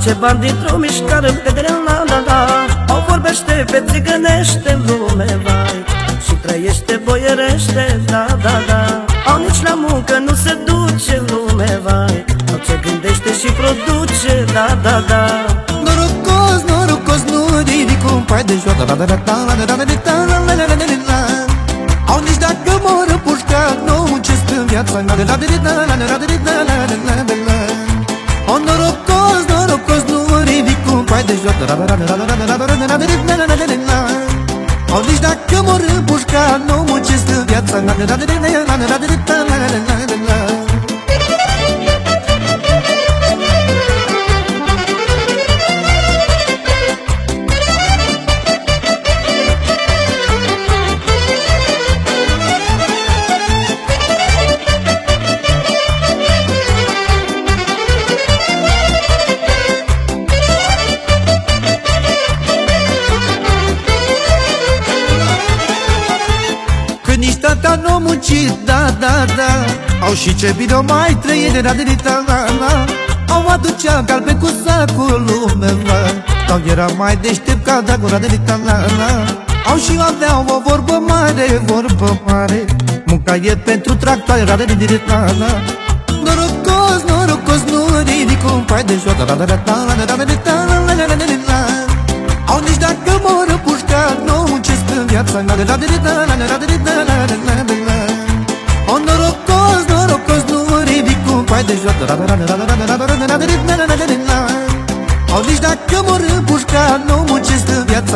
Face bani dintr-o mișcare pe la. O vorbește pe țigănește în lume, vai, și trăiește boierește, da. Au nici la muncă nu se duce în lume, vai, au ce gândește și produce, da. Norocos, nu ridic un pai de joc. Au nici dacă mor împușcat, nu muncesc în viața. O norocos, nu ridic un pai de joc. Au nici dacă mor împușcat, nu muncesc în viața. Nici tata n-a muncit, da. Au și ce bine o mai trăie, au aducea calpe cu sacul lume, sau era mai deștept ca dagura de au și aveau o vorbă mare, munca e pentru tractoare, Norocos, nu ridic un pai de joc. Au nici dacă mor împușcat, nu muncesc în viața. O norocos, nu ridic un pai de joc. Au nici dacă mor împușcat, nu muncesc în viața.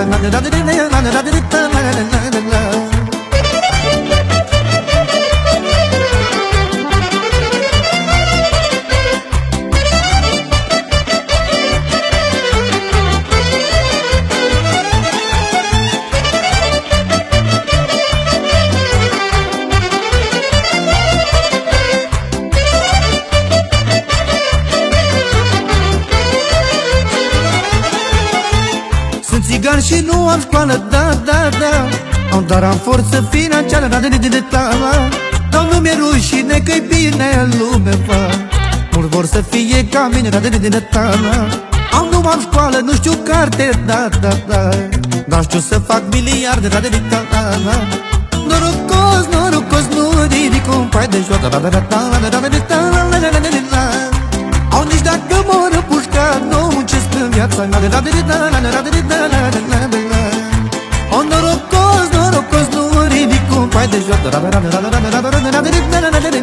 Țigan și nu am școală, da. Dar am forță financiară, dar nu mi-e rușine că-i bine în lume, mulți vor să fie ca mine, nu am școală, nu știu carte, da. Dar știu să fac miliarde, Norocos, nu ridic un pai de joc. Au nici dacă mor împușcat, nu muncesc în viața. O norocos, nu ridic un pai de joc.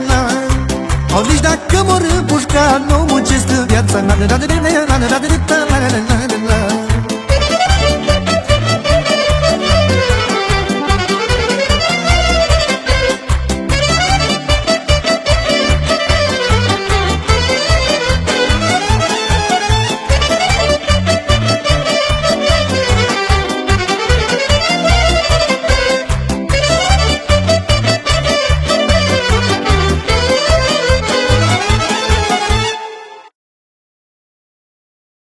Au nici dacă mor împușcat, nu muncesc în viața.